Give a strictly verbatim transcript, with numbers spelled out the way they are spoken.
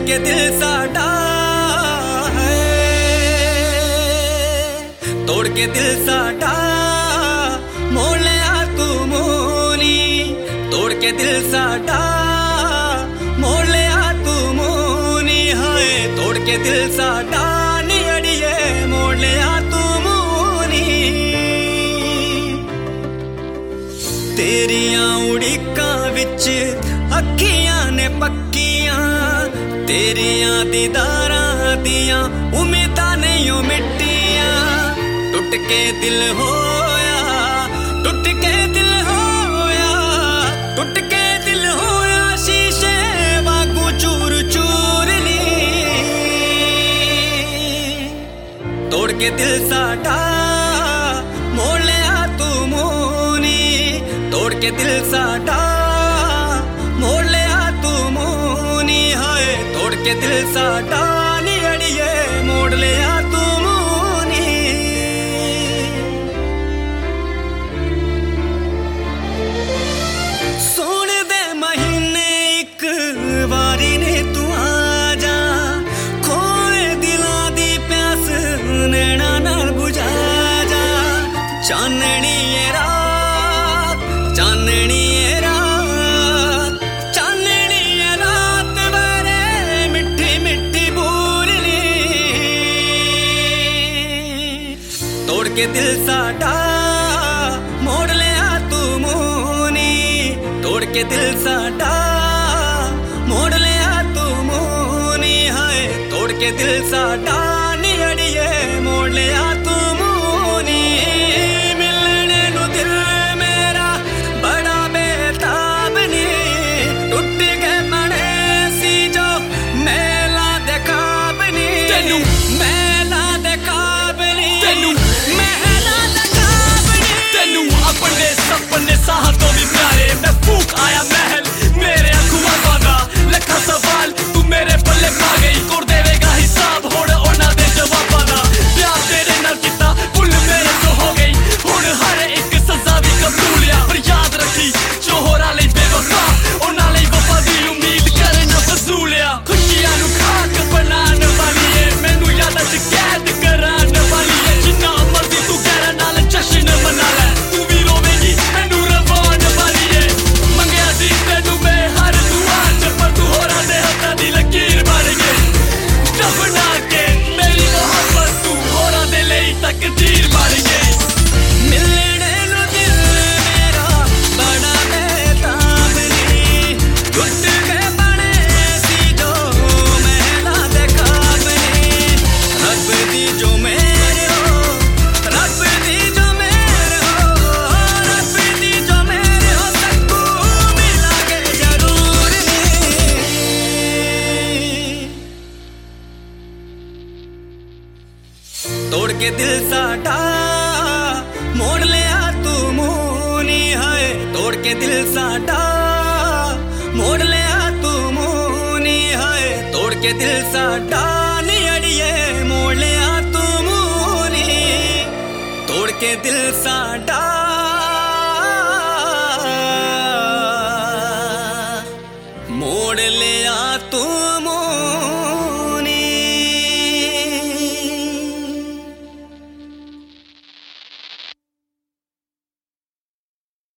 के दिल साडा है, तोड़ के दिल साडा मोड़ लिया तू मोनी, तोड़ के दिल साडा मोड़ लिया तू मोनी है, तोड़ के दिल साडा नी अड़िए मोड़ लिया तू मोनी। तेरियां उड़ीकां विच अखियां ने पक्कियां, तेरियां दीदारां दियां उम्मीदां नहीं मिट्टियां। टुट के दिल होया, टुट के दिल होया, टुट के दिल होया शीशे वांगू चूर चूर ली। तोड़ के दिल साडा मोड़ लिया तू मोनी, तोड़ के दिल साडा मोड़ लिया तू मोनी है, तोड़ के दिल साडा नी अड़िए मोड़ लिया तू मोनी। सोने दे महीने एक वारी ने तू आ जा, खोए दिलां दी प्यास नैना नाल बुझा जा। चाननी ए रात, चाननी ए रात, चाननी ए रात वारे मिठी मिठी बोलनी। तोड़ के दिल साडा मोड़ लिया तू मोनी, तोड़ के दिल साडा मोड़ लिया तू मोनी है, तोड़ के दिल साडा नी अड़िए मोड़ लिया तू मोनी। मिलने नु दिल मेरा बड़ा बेताब नी, टुट के बने सी जो मेला दे ख्वाब नी, तेनू मेला दे ख्वाब नी, तेनू मेला दे ख्वाब नी। तेनू अपने सपने साह तो भी प्यारे मैं फूक आया महल मेरे अखुआ वादा। लखा सवाल तू मेरे पल्ले पा गई, कोर देवेगा हिसाब होड़ ओना दे जवाबां दा। प्यार तेरे नाल कीता भुल मेरे तो हो गई, हुण हर एक सजा भी कबूलिया। पर याद रखी जो होरा लई बेवफा ओना लई वफा दी उम्मीद करना फजूलिया। खुशियां नु खाक बनान वाली है, मैनू यादां च कैद करान वाली है। जिन्ना मर्जी तू गैर नाल जश्न मना ले, तू भी रोवेगी मैनू रवान वाली है। मंगया सी तैनू मैं हर दुआ च, पर तू होरा दे हत्थां दी लकीर बन गई। दफना के मेरी मोहब्बत तू होरा दे लई तकदीर बन गई। मिलने नु दिल मेरा बड़ा बेताब नी, टुट के बने सी जो मेला दे ख्वाब नी। रब दी जो मेरे हो, रब दी जो मेरे हो, रब दी जो मेरे हो, सबको मिला के जरूर नी। तोड़ के दिल साडा मोड़ लिया तू मोनी है, तोड़ के दिल साडा मोड़ लिया तू मोनी है, तोड़ के दिल साडा नी अड़िए मोड़ लिया तू मोनी। तोड़ के दिल साडा